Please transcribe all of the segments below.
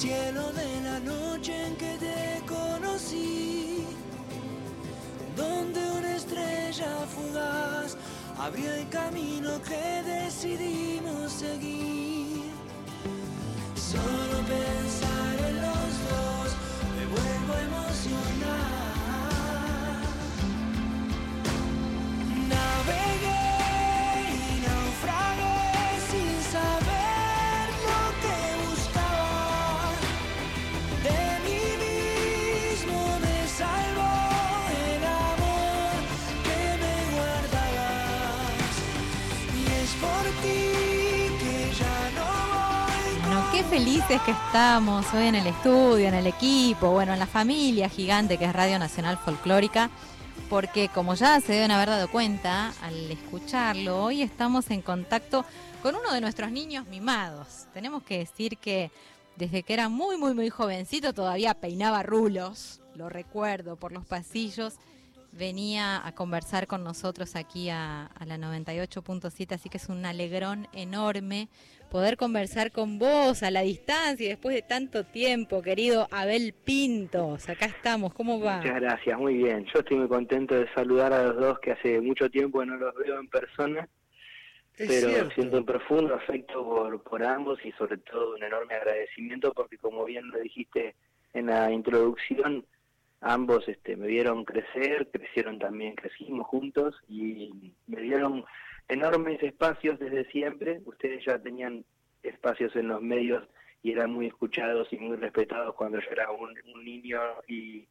cielo de la noche en que te conocí, donde una estrella fugaz abrió el camino que decidimos seguir. Solo pensar en los dos me vuelvo a emocionar. Navegué y naufragué sin saber lo que buscaba. De mí mismo me salvó el amor que me guardabas. Y es por ti que ya no voy. Bueno, qué felices que estamos hoy en el estudio, en el equipo, bueno, en la familia gigante que es Radio Nacional Folclórica, porque como ya se deben haber dado cuenta al escucharlo, hoy estamos en contacto con uno de nuestros niños mimados. Tenemos que decir que desde que era muy jovencito todavía peinaba rulos, lo recuerdo, por los pasillos, venía a conversar con nosotros aquí a la 98.7, así que es un alegrón enorme poder conversar con vos a la distancia y después de tanto tiempo, querido Abel Pintos. Acá estamos, ¿cómo va? Muchas gracias, muy bien. Yo estoy muy contento de saludar a los dos que hace mucho tiempo que no los veo en persona, pero cierto. siento un profundo afecto por ambos y sobre todo un enorme agradecimiento porque como bien lo dijiste en la introducción, ambos me vieron crecer, crecieron también, crecimos juntos y me dieron enormes espacios desde siempre. Ustedes ya tenían espacios en los medios y eran muy escuchados y muy respetados cuando yo era un niño y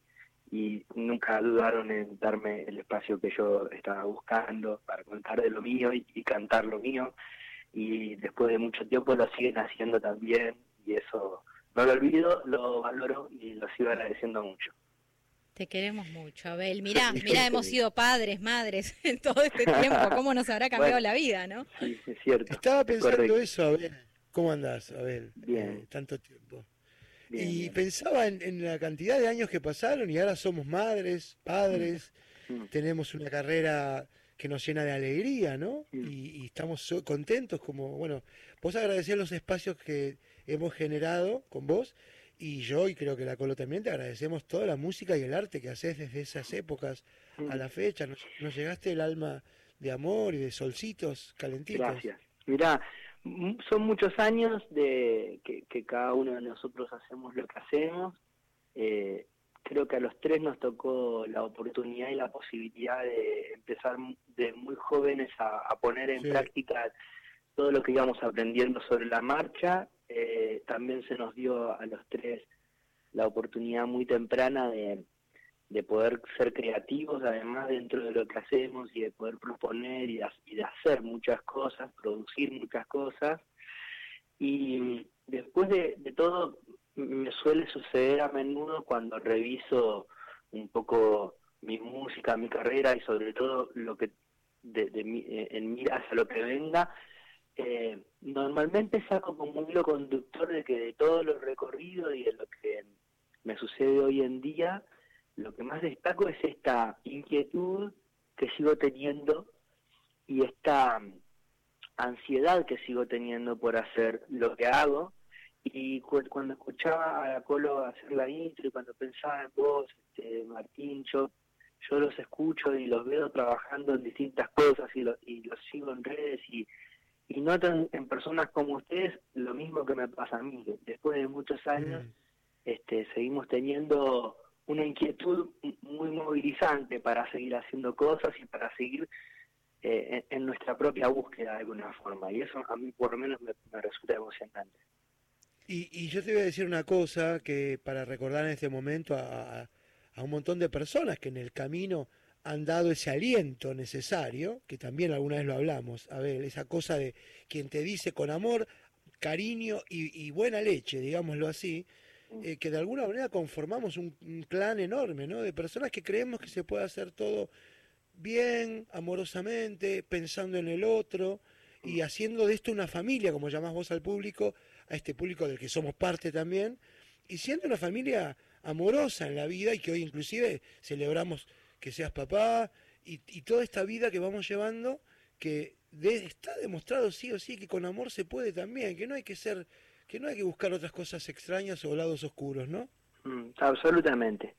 nunca dudaron en darme el espacio que yo estaba buscando para contar de lo mío y cantar lo mío, y después de mucho tiempo lo siguen haciendo también y eso no lo olvido, lo valoro y lo sigo agradeciendo mucho. Te queremos mucho, Abel. Mirá, hemos sido padres, madres en todo este tiempo. ¿Cómo nos habrá cambiado la vida, no? Sí, es cierto. Estaba pensando Correcto. eso, Abel. ¿Cómo andás, Abel? Bien. Tanto tiempo. Bien, Y bien. pensaba en la cantidad de años que pasaron y ahora somos madres, padres, tenemos una carrera que nos llena de alegría, ¿no? Y estamos contentos como, bueno, vos agradecés los espacios que hemos generado con vos y yo, y creo que la Colo también, te agradecemos toda la música y el arte que haces desde esas épocas a la fecha. Nos llegaste el alma de amor y de solcitos calentitos. Gracias. Mirá, son muchos años de que cada uno de nosotros hacemos lo que hacemos. Creo que a los tres nos tocó la oportunidad y la posibilidad de empezar de muy jóvenes a poner en práctica todo lo que íbamos aprendiendo sobre la marcha. También se nos dio a los tres la oportunidad muy temprana de poder ser creativos, además dentro de lo que hacemos, y de poder proponer y de hacer muchas cosas, producir muchas cosas. Y después de todo, me suele suceder a menudo cuando reviso un poco mi música, mi carrera y sobre todo lo que en miras a lo que venga, normalmente saco como un hilo conductor de que de todo lo recorrido y de lo que me sucede hoy en día, lo que más destaco es esta inquietud que sigo teniendo y esta ansiedad que sigo teniendo por hacer lo que hago. Y cuando escuchaba a la Colo hacer la intro y cuando pensaba en vos, Martín, yo los escucho y los veo trabajando en distintas cosas y los sigo en redes y noto en personas como ustedes lo mismo que me pasa a mí, que después de muchos años seguimos teniendo una inquietud muy movilizante para seguir haciendo cosas y para seguir en nuestra propia búsqueda de alguna forma, y eso a mí por lo menos me resulta emocionante. Y yo te voy a decir una cosa que para recordar en este momento a un montón de personas que en el camino han dado ese aliento necesario, que también alguna vez lo hablamos, a ver, esa cosa de quien te dice con amor, cariño y buena leche, digámoslo así, que de alguna manera conformamos un clan enorme, ¿no? De personas que creemos que se puede hacer todo bien, amorosamente, pensando en el otro y haciendo de esto una familia, como llamás vos al público, a este público del que somos parte también, y siendo una familia amorosa en la vida y que hoy inclusive celebramos que seas papá y toda esta vida que vamos llevando, que está demostrado sí o sí que con amor se puede también, que no hay que ser que no hay que buscar otras cosas extrañas o lados oscuros, ¿no? Absolutamente.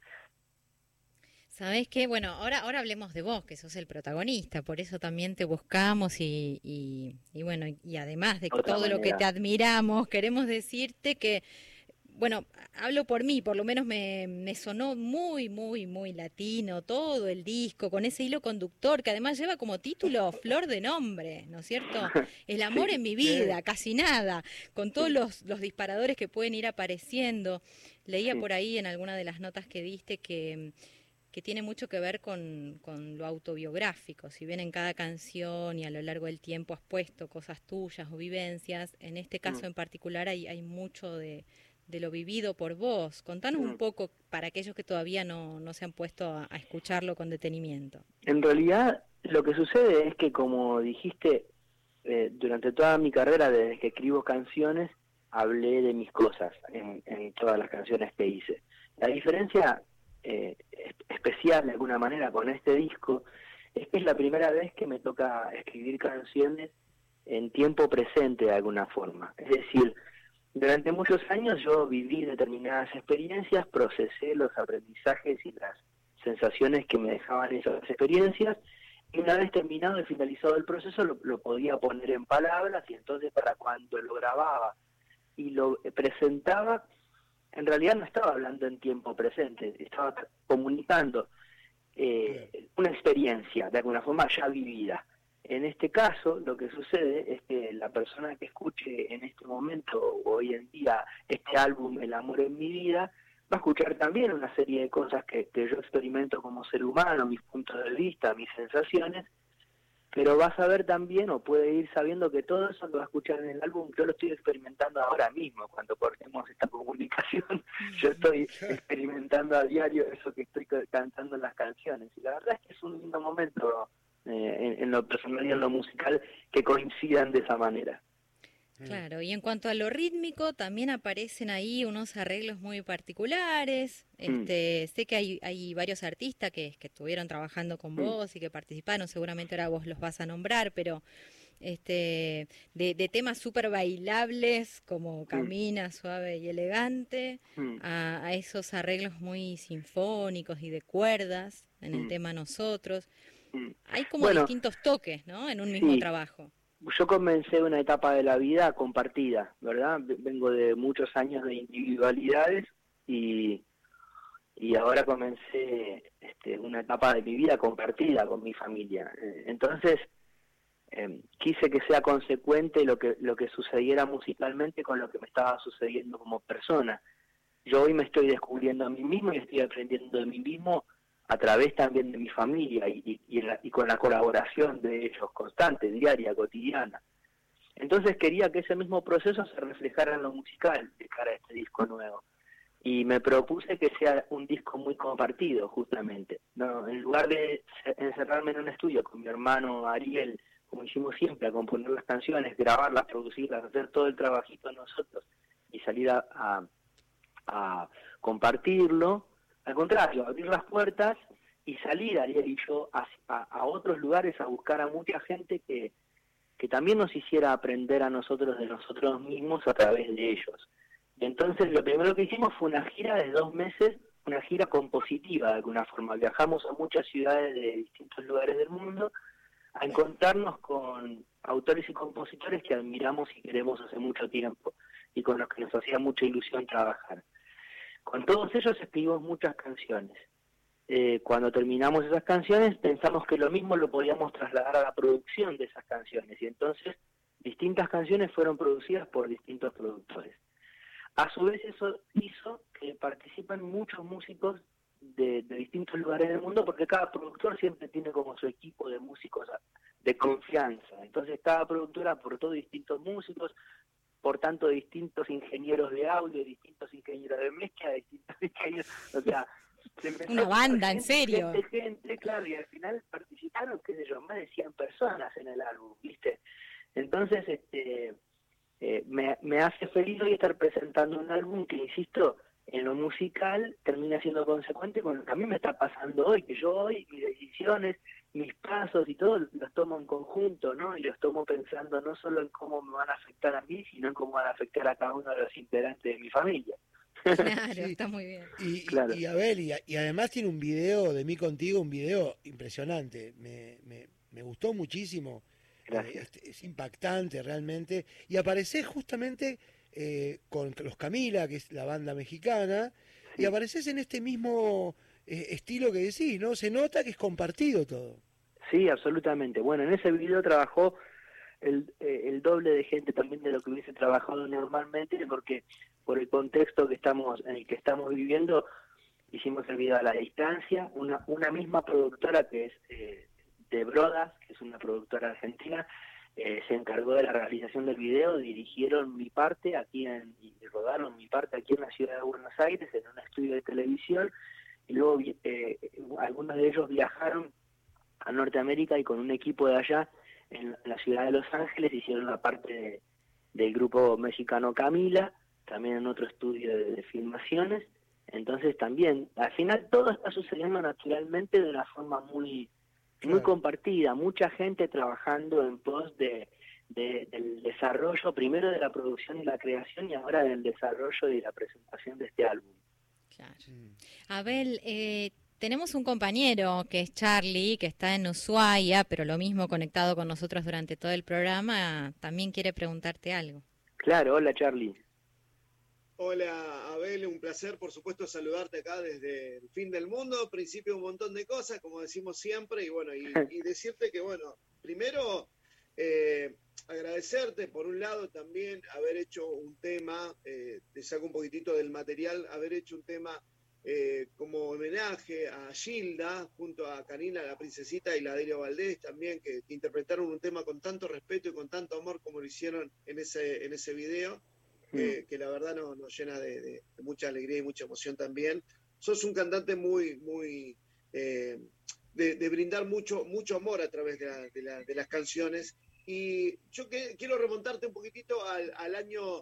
¿Sabés qué? Bueno, ahora hablemos de vos, que sos el protagonista, por eso también te buscamos y bueno, y además de que Otra todo lo que manera. te admiramos, queremos decirte que, bueno, hablo por mí, por lo menos me sonó muy, muy, muy latino todo el disco, con ese hilo conductor que además lleva como título Flor de Nombre, ¿no es cierto? El amor Sí, en mi vida, casi nada, con todos los disparadores que pueden ir apareciendo. Leía sí. por ahí en alguna de las notas que diste que tiene mucho que ver con lo autobiográfico. Si bien en cada canción y a lo largo del tiempo has puesto cosas tuyas o vivencias, en este caso en particular hay mucho de lo vivido por vos. Contanos un poco para aquellos que todavía no se han puesto a escucharlo con detenimiento. En realidad, lo que sucede es que, como dijiste, durante toda mi carrera, desde que escribo canciones, hablé de mis cosas en todas las canciones que hice. La diferencia especial, de alguna manera, con este disco, es que es la primera vez que me toca escribir canciones en tiempo presente, de alguna forma. Es decir, durante muchos años yo viví determinadas experiencias, procesé los aprendizajes y las sensaciones que me dejaban esas experiencias, y una vez terminado y finalizado el proceso lo podía poner en palabras, y entonces para cuando lo grababa y lo presentaba, en realidad no estaba hablando en tiempo presente, estaba comunicando una experiencia, de alguna forma ya vivida. En este caso, lo que sucede es que la persona que escuche en este momento, o hoy en día, este álbum, El amor en mi vida, va a escuchar también una serie de cosas que yo experimento como ser humano, mis puntos de vista, mis sensaciones, pero va a saber también, o puede ir sabiendo, que todo eso lo va a escuchar en el álbum. Yo lo estoy experimentando ahora mismo, cuando cortemos esta comunicación, yo estoy experimentando a diario eso que estoy cantando en las canciones, y la verdad es que es un lindo momento en lo personal y en lo musical que coincidan de esa manera. Claro, y en cuanto a lo rítmico, también aparecen ahí unos arreglos muy particulares. Sé que hay varios artistas que estuvieron trabajando con vos y que participaron, seguramente ahora vos los vas a nombrar, pero de temas súper bailables como Camina, Suave y Elegante, a esos arreglos muy sinfónicos y de cuerdas en el tema Nosotros. Hay como distintos toques, ¿no?, en un mismo trabajo. Yo comencé una etapa de la vida compartida, ¿verdad? Vengo de muchos años de individualidades y ahora comencé una etapa de mi vida compartida con mi familia. Entonces, quise que sea consecuente lo que sucediera musicalmente con lo que me estaba sucediendo como persona. Yo hoy me estoy descubriendo a mí mismo y estoy aprendiendo de mí mismo a través también de mi familia y con la colaboración de ellos, constante, diaria, cotidiana. Entonces quería que ese mismo proceso se reflejara en lo musical de cara a este disco nuevo. Y me propuse que sea un disco muy compartido, justamente. No, en lugar de encerrarme en un estudio con mi hermano Ariel, como hicimos siempre, a componer las canciones, grabarlas, producirlas, hacer todo el trabajito nosotros y salir a compartirlo, al contrario, abrir las puertas y salir Ariel y yo a otros lugares a buscar a mucha gente que también nos hiciera aprender a nosotros de nosotros mismos a través de ellos. Y entonces lo primero que hicimos fue una gira de 2 meses, una gira compositiva de alguna forma. Viajamos a muchas ciudades de distintos lugares del mundo a encontrarnos con autores y compositores que admiramos y queremos hace mucho tiempo y con los que nos hacía mucha ilusión trabajar. Con todos ellos escribimos muchas canciones. Cuando terminamos esas canciones pensamos que lo mismo lo podíamos trasladar a la producción de esas canciones, y entonces distintas canciones fueron producidas por distintos productores. A su vez eso hizo que participen muchos músicos de distintos lugares del mundo, porque cada productor siempre tiene como su equipo de músicos de confianza. Entonces cada productora aportó distintos músicos, por tanto distintos ingenieros de audio, distintos ingenieros de mezcla, distintos ingenieros, o sea, una banda, en serio. Gente, claro, y al final participaron, qué sé yo, más de 100 personas en el álbum, ¿viste? Entonces, me hace feliz hoy estar presentando un álbum que, insisto, en lo musical termina siendo consecuente con lo que a mí me está pasando hoy, que yo hoy, mis decisiones, mis pasos y todo los tomo en conjunto, ¿no? Y los tomo pensando no solo en cómo me van a afectar a mí, sino en cómo van a afectar a cada uno de los integrantes de mi familia. Claro, Sí. está muy bien. Claro. Y Abel, y además tiene un video de mí contigo, un video impresionante. Me gustó muchísimo. Gracias. Es impactante realmente. Y apareces justamente con los Camila, que es la banda mexicana, y Sí. apareces en este mismo estilo que decís, ¿no? Se nota que es compartido todo. Sí, absolutamente. Bueno, en ese video trabajó el doble de gente también de lo que hubiese trabajado normalmente, porque por el contexto que en el que estamos viviendo, hicimos el video a la distancia. Una misma productora que es de Brodas, que es una productora argentina, se encargó de la realización del video, dirigieron mi parte y rodaron mi parte aquí en la ciudad de Buenos Aires, en un estudio de televisión, y luego algunos de ellos viajaron a Norteamérica y con un equipo de allá en la ciudad de Los Ángeles hicieron la parte del grupo mexicano Camila, también en otro estudio de filmaciones. Entonces también, al final todo está sucediendo naturalmente de una forma muy Claro. compartida, mucha gente trabajando en pos del desarrollo, primero de la producción y la creación, y ahora del desarrollo y la presentación de este álbum. Claro. Abel, tenemos un compañero que es Charlie, que está en Ushuaia, pero lo mismo conectado con nosotros durante todo el programa, también quiere preguntarte algo. Claro, hola Charlie. Hola Abel, un placer por supuesto saludarte acá desde el fin del mundo, principio un montón de cosas, como decimos siempre, y bueno, y decirte que bueno, primero agradecerte por un lado también haber hecho un tema, te saco un poquitito del material, haber hecho un tema como homenaje a Gilda, junto a Karina, la princesita, y la Delio Valdés también, que interpretaron un tema con tanto respeto y con tanto amor como lo hicieron en ese video. Que la verdad nos llena de mucha alegría y mucha emoción también. Sos un cantante muy de brindar mucho amor a través de las canciones, y yo quiero remontarte un poquitito al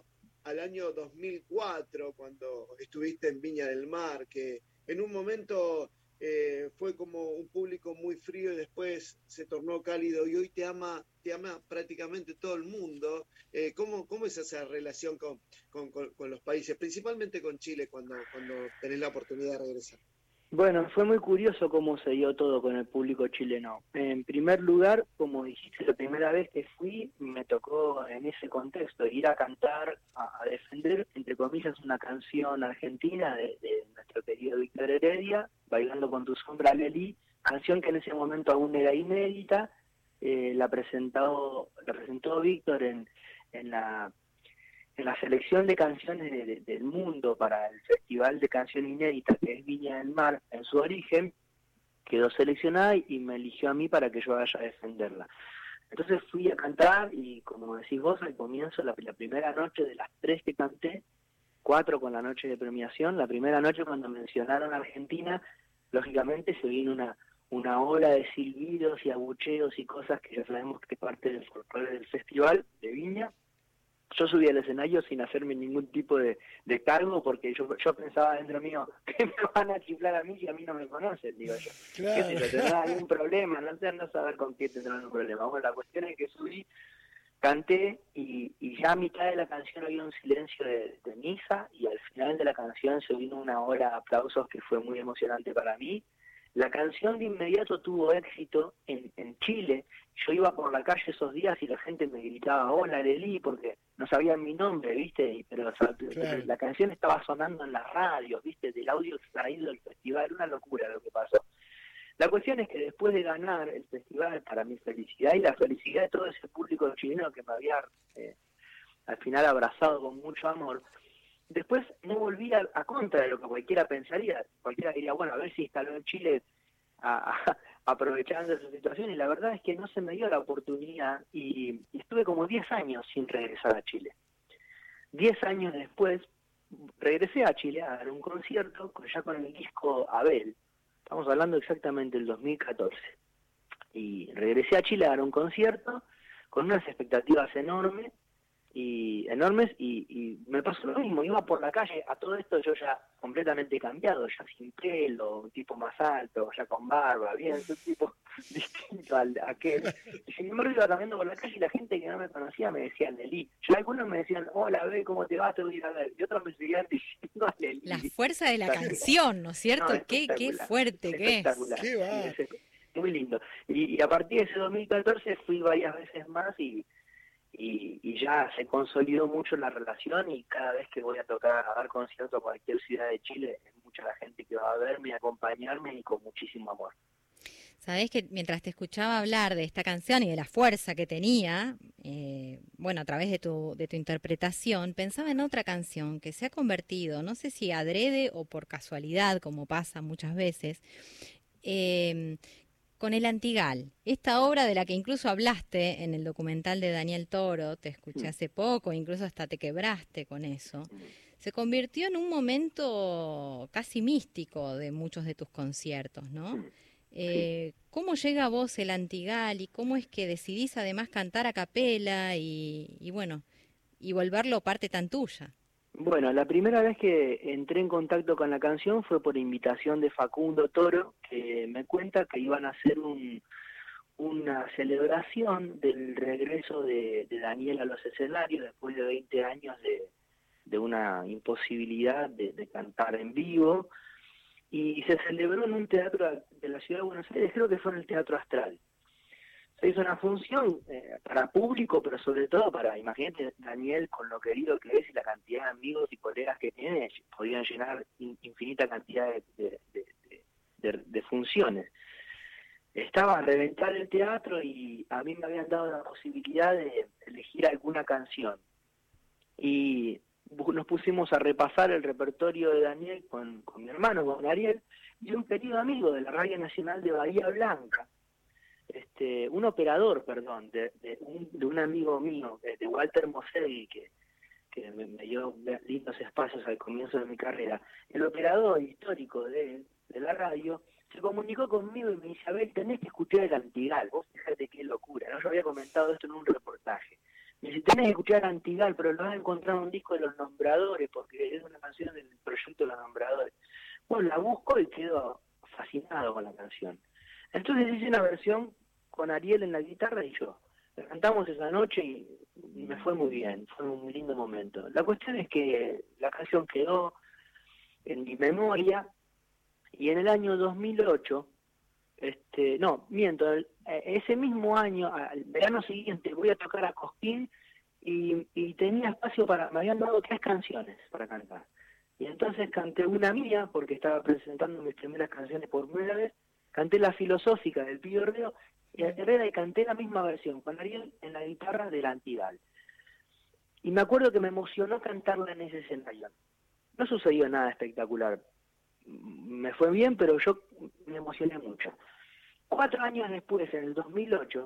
año 2004, cuando estuviste en Viña del Mar, que en un momento fue como un público muy frío y después se tornó cálido, y hoy te ama prácticamente todo el mundo. ¿Cómo es esa relación con los países, principalmente con Chile, cuando tenés la oportunidad de regresar? Bueno, fue muy curioso cómo se dio todo con el público chileno. En primer lugar, como dijiste, la primera vez que fui, me tocó en ese contexto ir a cantar, a defender, entre comillas, una canción argentina de nuestro querido Víctor Heredia, Bailando con tu sombra, Leli, canción que en ese momento aún era inédita. La presentó Víctor en la selección de canciones del mundo para el Festival de Canción Inédita, que es Viña del Mar, en su origen. Quedó seleccionada y me eligió a mí para que yo vaya a defenderla. Entonces fui a cantar, y como decís vos, al comienzo, la primera noche de las 3 que canté, 4 con la noche de premiación, la primera noche cuando mencionaron a Argentina, lógicamente se vino una ola de silbidos y abucheos y cosas que ya sabemos que es parte del folclore del festival de Viña. Yo subí al escenario sin hacerme ningún tipo de cargo, porque yo pensaba dentro mío, que me van a chiflar a mí si a mí no me conocen, digo yo. Claro. ¿Qué sé yo? ¿Tendrá algún problema? No sé, no saber con qué tendrán un problema. Bueno, la cuestión es que subí, canté, y ya a mitad de la canción había un silencio de misa, y al final de la canción se vino una ola de aplausos que fue muy emocionante para mí. La canción de inmediato tuvo éxito en Chile. Yo iba por la calle esos días y la gente me gritaba, hola Leli, porque no sabían mi nombre, ¿viste? Pero o sea, Claro. la canción estaba sonando en las radios, ¿viste? Del audio extraído del festival, una locura lo que pasó. La cuestión es que después de ganar el festival, para mi felicidad y la felicidad de todo ese público chileno que me había al final abrazado con mucho amor, después no volví a contra de lo que cualquiera pensaría. Cualquiera diría, bueno, a ver si instaló en Chile aprovechando esa situación, y la verdad es que no se me dio la oportunidad, y estuve como 10 años sin regresar a Chile. 10 años después regresé a Chile a dar un concierto ya con el disco Abel. Estamos hablando exactamente del 2014. Y regresé a Chile a dar un concierto con unas expectativas enormes. y enormes, y me pasó lo mismo, iba por la calle, a todo esto yo ya completamente cambiado, ya sin pelo, un tipo más alto, ya con barba, bien, un tipo distinto al a aquel. Y sin embargo iba caminando por la calle y la gente que no me conocía me decía Nelly. Ya algunos me decían, hola, ve cómo te va, te voy a ir a ver. Y otros me seguían diciendo Nelly. La fuerza de la canción, ¿no es cierto? No, Qué fuerte que es. espectacular. Qué va. Sí, muy lindo. Y a partir de ese 2014 fui varias veces más y ya se consolidó mucho la relación, y cada vez que voy a tocar, a dar concierto a cualquier ciudad de Chile, es mucha la gente que va a verme, a acompañarme, y con muchísimo amor. Sabés que mientras te escuchaba hablar de esta canción y de la fuerza que tenía, bueno, a través de tu interpretación, pensaba en otra canción que se ha convertido, no sé si adrede o por casualidad, como pasa muchas veces, con El Antigal, esta obra de la que incluso hablaste en el documental de Daniel Toro, te escuché hace poco, incluso hasta te quebraste con eso, se convirtió en un momento casi místico de muchos de tus conciertos, ¿no? ¿Cómo llega a vos El Antigal y cómo es que decidís además cantar a capela y bueno, y volverlo parte tan tuya? Bueno, la primera vez que entré en contacto con la canción fue por invitación de Facundo Toro, que me cuenta que iban a hacer una celebración del regreso de Daniel a los escenarios después de 20 años de una imposibilidad de cantar en vivo, y se celebró en un teatro de la ciudad de Buenos Aires, creo que fue en el Teatro Astral. Se hizo una función para público, pero sobre todo para, imagínate, Daniel, con lo querido que es y la cantidad de amigos y colegas que tiene, podían llenar infinita cantidad de funciones. Estaba a reventar el teatro y a mí me habían dado la posibilidad de elegir alguna canción. Y nos pusimos a repasar el repertorio de Daniel con mi hermano, con Ariel, y un querido amigo de la Radio Nacional de Bahía Blanca, un operador, perdón, de un amigo mío, de Walter Mosegui, que me dio lindos espacios al comienzo de mi carrera. El operador histórico de la radio se comunicó conmigo y me dice: Abel, tenés que escuchar El Antigal, vos fíjate qué locura, ¿no? Yo había comentado esto en un reportaje. Me dice: tenés que escuchar Antigal, pero lo vas a encontrar en un disco de Los Nombradores, porque es una canción del proyecto de Los Nombradores. Bueno, la busco y quedo fascinado con la canción. Entonces hice una versión con Ariel en la guitarra y yo. La cantamos esa noche y me fue muy bien, fue un muy lindo momento. La cuestión es que la canción quedó en mi memoria, y en el año 2008, ese mismo año, al verano siguiente, voy a tocar a Cosquín y tenía espacio me habían dado 3 canciones para cantar. Y entonces canté una mía, porque estaba presentando mis primeras canciones por primera vez, canté la filosófica del Pío Herrero, y canté la misma versión, con Ariel en la guitarra del Antigal. Y me acuerdo que me emocionó cantarla en ese escenario. No sucedió nada espectacular. Me fue bien, pero yo me emocioné mucho. 4 años después, en el 2008,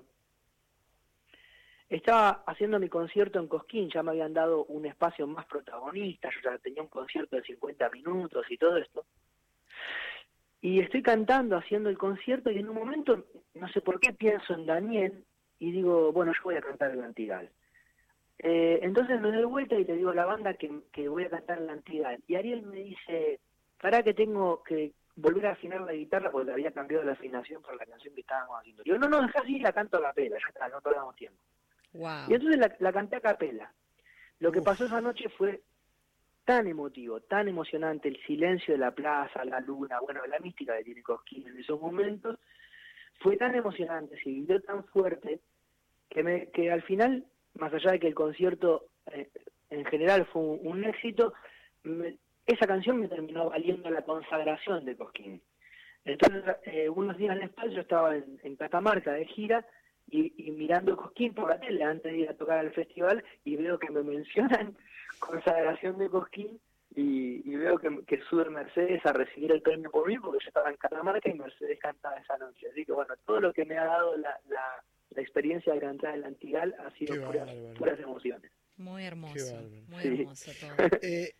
estaba haciendo mi concierto en Cosquín, ya me habían dado un espacio más protagonista, yo ya tenía un concierto de 50 minutos y todo esto. Y estoy cantando, haciendo el concierto, y en un momento, no sé por qué, pienso en Daniel y digo, bueno, yo voy a cantar El Antigal. Entonces me doy vuelta y le digo a la banda que voy a cantar El Antigal. Y Ariel me dice: pará, que tengo que volver a afinar la guitarra porque le había cambiado la afinación por la canción que estábamos haciendo. Y yo, no, dejá así, la canto a capela, ya está, no perdamos tiempo. Wow. Y entonces la canté a capela. Lo que pasó esa noche fue tan emotivo, tan emocionante, el silencio de la plaza, la luna, bueno, la mística que tiene Cosquín en esos momentos, fue tan emocionante, se vivió tan fuerte, que al final, más allá de que el concierto en general fue un éxito, esa canción me terminó valiendo la consagración de Cosquín. Entonces, unos días después yo estaba en Catamarca de gira, y mirando Cosquín por la tele antes de ir a tocar al festival, y veo que me mencionan consagración de Cosquín, y veo que sube Mercedes a recibir el premio por mí, porque yo estaba en Catamarca y Mercedes cantaba esa noche. Así que bueno, todo lo que me ha dado la experiencia de cantar El Antigal ha sido puras emociones. Muy hermoso, muy Sí. hermoso todo.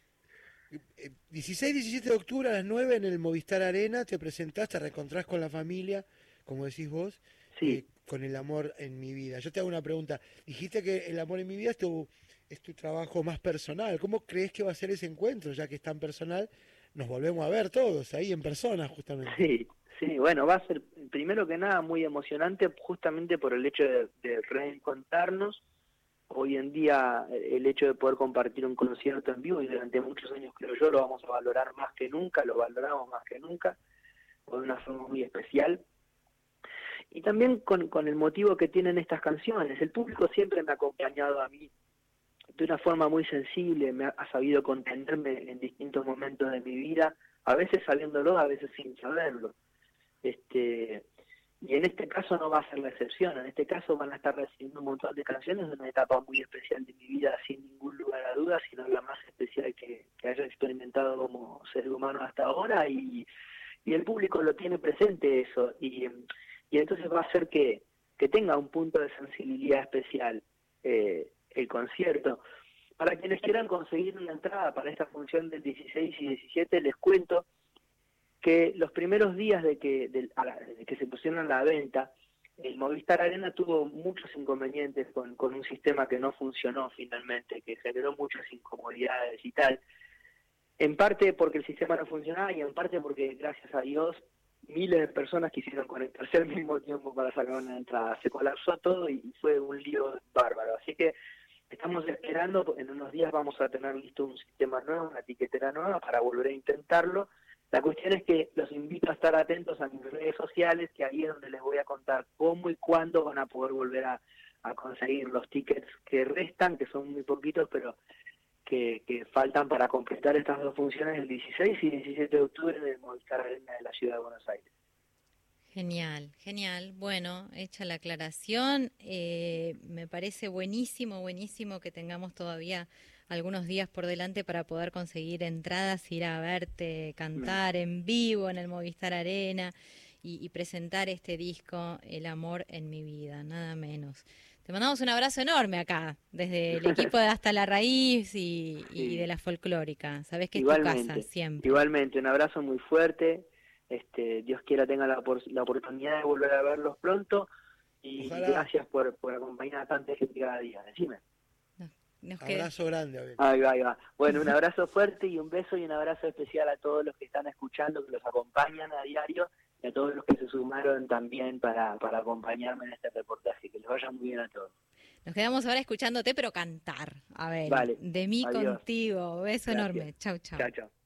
16 y 17 de octubre a las 9 en el Movistar Arena te presentás, te reencontrás con la familia, como decís vos, Sí. con El Amor en Mi Vida. Yo te hago una pregunta. Dijiste que El Amor en Mi Vida es tu trabajo más personal. ¿Cómo crees que va a ser ese encuentro, ya que es tan personal? Nos volvemos a ver todos ahí en persona, justamente. Sí, sí, bueno, va a ser primero que nada muy emocionante justamente por el hecho de reencontrarnos. Hoy en día el hecho de poder compartir un concierto en vivo, y durante muchos años creo yo lo vamos a valorar más que nunca, lo valoramos más que nunca, por una forma muy especial. Y también con el motivo que tienen estas canciones. El público siempre me ha acompañado a mí de una forma muy sensible, ha sabido contenerme en distintos momentos de mi vida, a veces sabiéndolo, a veces sin saberlo. Y en este caso no va a ser la excepción. En este caso van a estar recibiendo un montón de canciones de una etapa muy especial de mi vida, sin ningún lugar a dudas, sino la más especial que haya experimentado como ser humano hasta ahora, y el público lo tiene presente eso, y entonces va a hacer que tenga un punto de sensibilidad especial el concierto. Para quienes quieran conseguir una entrada para esta función del 16 y 17, les cuento que los primeros días de que se pusieron a la venta, el Movistar Arena tuvo muchos inconvenientes con un sistema que no funcionó finalmente, que generó muchas incomodidades y tal. En parte porque el sistema no funcionaba y en parte porque, gracias a Dios, miles de personas quisieron conectarse al mismo tiempo para sacar una entrada. Se colapsó todo y fue un lío bárbaro. Así que estamos esperando, en unos días vamos a tener listo un sistema nuevo, una etiquetera nueva para volver a intentarlo. La cuestión es que los invito a estar atentos a mis redes sociales, que ahí es donde les voy a contar cómo y cuándo van a poder volver a conseguir los tickets que restan, que son muy poquitos, pero que faltan para completar estas dos funciones el 16 y 17 de octubre en el Movistar Arena de la Ciudad de Buenos Aires. Genial, genial. Bueno, hecha la aclaración, me parece buenísimo, buenísimo que tengamos todavía algunos días por delante para poder conseguir entradas, ir a verte cantar en vivo en el Movistar Arena y presentar este disco, El amor en mi vida, nada menos. Te mandamos un abrazo enorme acá, desde el equipo de Hasta la Raíz y de la Folclórica. Sabés que es tu casa siempre. Igualmente, un abrazo muy fuerte. Dios quiera tenga la oportunidad de volver a verlos pronto, y gracias por acompañar a tanta gente cada día. Decime. Abrazo grande, Abel. Ahí va. Bueno, un abrazo fuerte y un beso y un abrazo especial a todos los que están escuchando, que los acompañan a diario, y a todos los que se sumaron también para acompañarme en este reportaje. Que les vaya muy bien a todos. Nos quedamos ahora escuchándote, pero cantar. A ver, vale. De mí Adiós. contigo. Beso enorme. Chau, chau. Chau, chau.